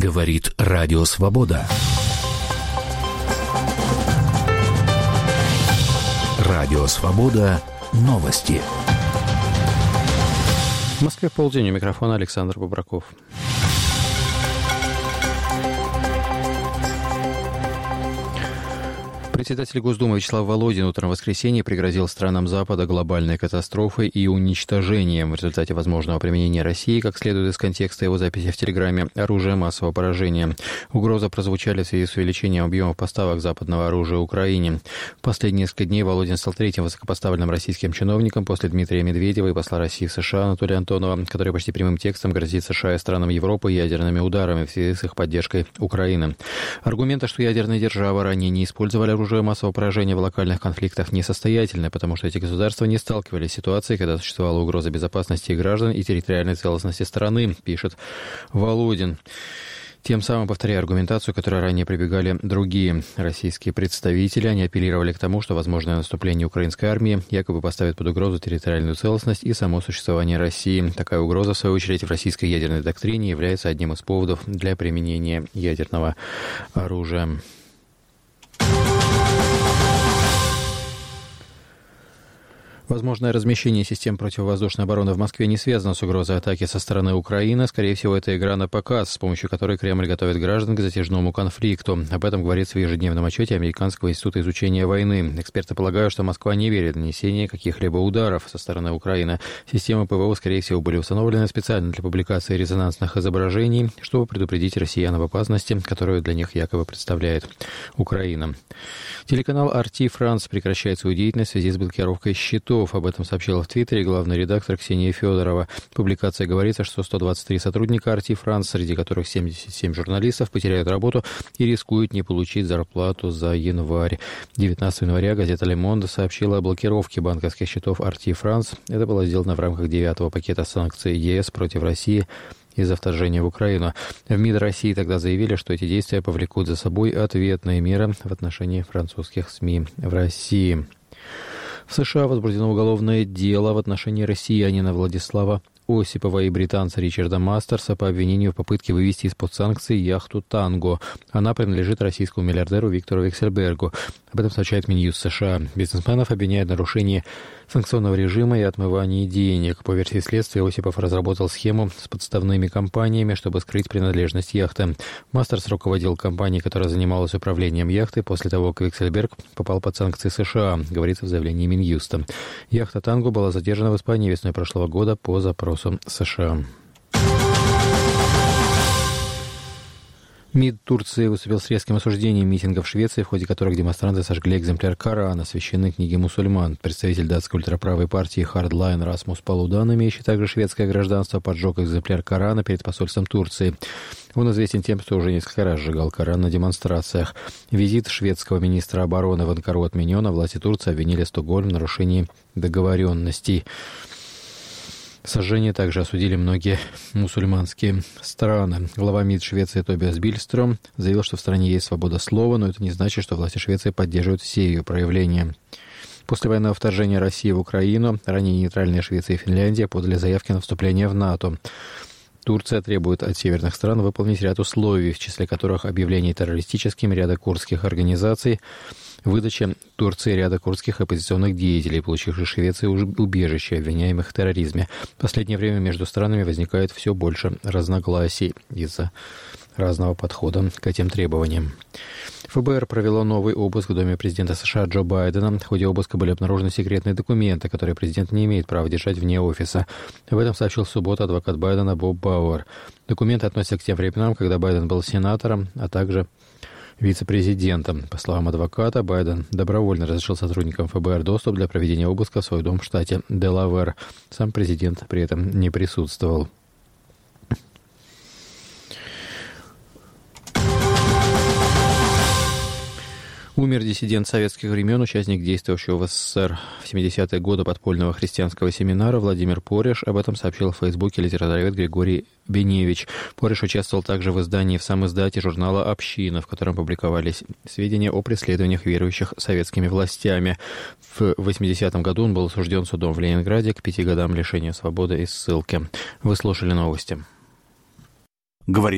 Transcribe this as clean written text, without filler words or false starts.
Говорит Радио Свобода. Радио Свобода. Новости. В Москве в полдень, у микрофона Александр Бобраков. Председатель Госдумы Вячеслав Володин утром в воскресенье пригрозил странам Запада глобальной катастрофой и уничтожением в результате возможного применения России, как следует из контекста его записи в Телеграме, оружия массового поражения. Угрозы прозвучали в связи с увеличением объемов поставок западного оружия Украине. В последние несколько дней Володин стал третьим высокопоставленным российским чиновником после Дмитрия Медведева и посла России в США Анатолия Антонова, который почти прямым текстом грозит США и странам Европы ядерными ударами в связи с их поддержкой Украины. Аргументы, что ядерные державы ранее не использовали оружие массового поражения в локальных конфликтах, несостоятельны, потому что эти государства не сталкивались с ситуацией, когда существовала угроза безопасности граждан и территориальной целостности страны, пишет Володин. Тем самым, повторяя аргументацию, к которой ранее прибегали другие российские представители, они апеллировали к тому, что возможное наступление украинской армии якобы поставит под угрозу территориальную целостность и само существование России. Такая угроза, в свою очередь, в российской ядерной доктрине является одним из поводов для применения ядерного оружия. Возможное размещение систем противовоздушной обороны в Москве не связано с угрозой атаки со стороны Украины. Скорее всего, это игра на показ, с помощью которой Кремль готовит граждан к затяжному конфликту. Об этом говорится в ежедневном отчете Американского института изучения войны. Эксперты полагают, что Москва не верит в нанесение каких-либо ударов со стороны Украины. Системы ПВО, скорее всего, были установлены специально для публикации резонансных изображений, чтобы предупредить россиян об опасности, которую для них якобы представляет Украина. Телеканал RT France прекращает свою деятельность в связи с блокировкой счетов. Об этом сообщила в Твиттере главный редактор Ксения Федорова. В публикации говорится, что 123 сотрудника RT France, среди которых 77 журналистов, потеряют работу и рискуют не получить зарплату за январь. 19 января газета Le Monde сообщила о блокировке банковских счетов RT France. Это было сделано в рамках 9-го пакета санкций ЕС против России из-за вторжения в Украину. В МИД России тогда заявили, что эти действия повлекут за собой ответные меры в отношении французских СМИ в России. В США возбуждено уголовное дело в отношении россиянина Владислава Осипова и британца Ричарда Мастерса по обвинению в попытке вывести из-под санкций яхту «Танго». Она принадлежит российскому миллиардеру Виктору Вексельбергу. Об этом сообщает Минюст США. Бизнесменов обвиняют в нарушении санкционного режима и отмывании денег. По версии следствия, Осипов разработал схему с подставными компаниями, чтобы скрыть принадлежность яхты. Мастерс руководил компанией, которая занималась управлением яхты после того, как Вексельберг попал под санкции США, говорится в заявлении Минюста. Яхта «Танго» была задержана в Испании весной прошлого года по запросу США. МИД Турции выступил с резким осуждением митингов в Швеции, в ходе которых демонстранты сожгли экземпляр Корана, священной книги мусульман. Представитель датской ультраправой партии Hardline Расмус Палудан, имеющий также шведское гражданство, поджег экземпляр Корана перед посольством Турции. Он известен тем, что уже несколько раз сжигал Коран на демонстрациях. Визит шведского министра обороны в Анкару отменен, а власти Турции обвинили Стокгольм в нарушении договоренностей. Сожжение также осудили многие мусульманские страны. Глава МИД Швеции Тобиас Бильстром заявил, что в стране есть свобода слова, но это не значит, что власти Швеции поддерживают все ее проявления. После военного вторжения России в Украину ранее нейтральные Швеция и Финляндия подали заявки на вступление в НАТО. Турция требует от северных стран выполнить ряд условий, в числе которых объявление террористическим ряда курдских организаций, выдача Турции ряда курдских оппозиционных деятелей, получивших в Швеции убежище, обвиняемых в терроризме. В последнее время между странами возникает все больше разногласий из-за разного подхода к этим требованиям. ФБР провело новый обыск в доме президента США Джо Байдена. В ходе обыска были обнаружены секретные документы, которые президент не имеет права держать вне офиса. Об этом сообщил в субботу адвокат Байдена Боб Бауэр. Документы относятся к тем временам, когда Байден был сенатором, а также вице-президентом. По словам адвоката, Байден добровольно разрешил сотрудникам ФБР доступ для проведения обыска в свой дом в штате Делавэр. Сам президент при этом не присутствовал. Умер диссидент советских времен, участник действовавшего в СССР в 70-е годы подпольного христианского семинара Владимир Пореш. Об этом сообщил в Фейсбуке литературовед Григорий Беневич. Пореш участвовал также в издании в самиздате журнала «Община», в котором публиковались сведения о преследованиях верующих советскими властями. В 80-м году он был осужден судом в Ленинграде к 5 годам лишения свободы и ссылки. Вы слушали новости. Говорит